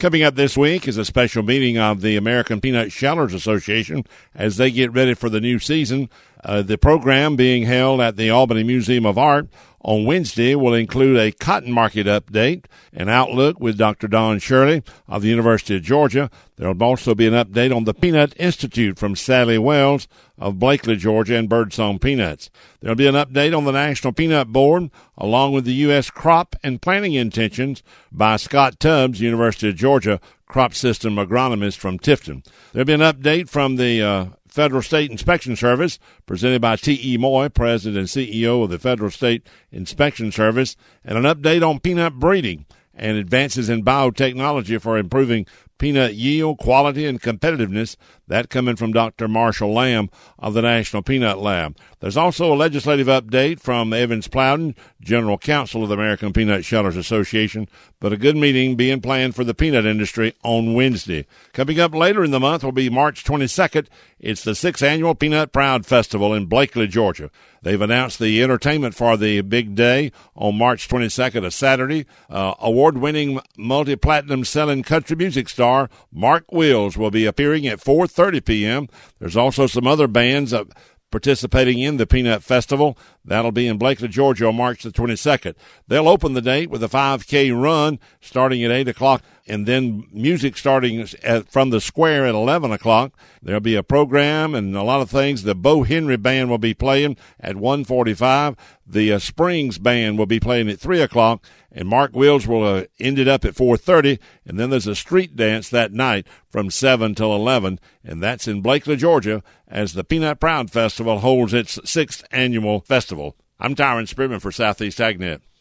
Coming up this week is a special meeting of the American Peanut Shellers Association as they get ready for the new season. The program being held at the Albany Museum of Art on Wednesday will include a cotton market update, an outlook with Dr. Don Shirley of the University of Georgia. There will also be an update on the Peanut Institute from Sally Wells of Blakely, Georgia, and Birdsong Peanuts. There will be an update on the National Peanut Board, along with the U.S. crop and planting intentions by Scott Tubbs, University of Georgia, crop system agronomist from Tifton. There will be an update from the Federal State Inspection Service, presented by T.E. Moy, President and CEO of the Federal State Inspection Service, and an update on peanut breeding and advances in biotechnology for improving peanut yield, quality, and competitiveness. That coming from Dr. Marshall Lamb of the National Peanut Lab. There's also a legislative update from Evans Plowden, General Counsel of the American Peanut Shellers Association, but a good meeting being planned for the peanut industry on Wednesday. Coming up later in the month will be March 22nd. It's the 6th Annual Peanut Proud Festival in Blakely, Georgia. They've announced the entertainment for the big day on March 22nd, a Saturday. Award-winning multi-platinum selling country music star Mark Wills will be appearing at 4:30 p.m. There's also some other bands participating in the Peanut Festival. That'll be in Blakely, Georgia on March the 22nd. They'll open the date with a 5K run starting at 8 o'clock, and then music starting from the square at 11 o'clock. There'll be a program and a lot of things. The Bo Henry Band will be playing at 1:45. The Springs Band will be playing at 3 o'clock, and Mark Wills will end it up at 4:30, and then there's a street dance that night from 7 till 11, and that's in Blakely, Georgia, as the Peanut Proud Festival holds its 6th annual festival. I'm Tyron Spearman for Southeast AgNet.